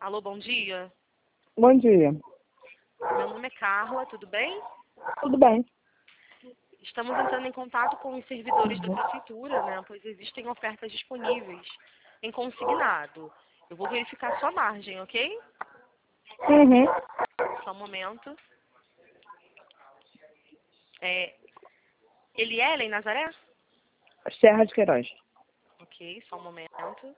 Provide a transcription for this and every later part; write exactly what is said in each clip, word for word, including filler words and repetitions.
Alô, bom dia. Bom dia. Meu nome é Carla, tudo bem? Tudo bem? Estamos entrando em contato com os servidores da prefeitura, né? Pois existem ofertas disponíveis em consignado. Eu vou verificar sua margem, ok? Uhum. Só um momento. É, Elielen Nazaré? Serra de Queiroz. Ok, só um momento.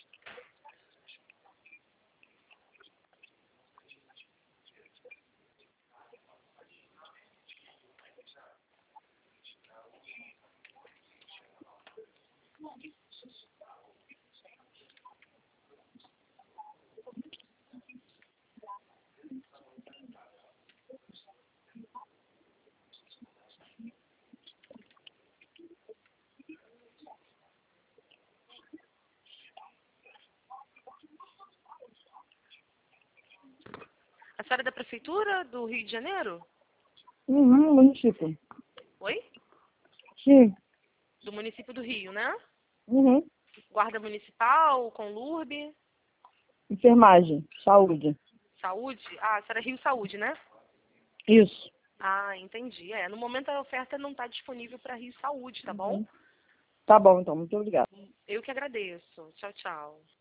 A senhora é da prefeitura do Rio de Janeiro? Uhum, município. Oi? Sim. Do município do Rio, né? Uhum. Guarda Municipal, com Lurbe, Enfermagem. Saúde. Saúde? Ah, a senhora é Rio Saúde, né? Isso. Ah, entendi. É, no momento a oferta não está disponível para Rio Saúde, tá bom? Uhum. Tá bom, então. Muito obrigada. Eu que agradeço. Tchau, tchau.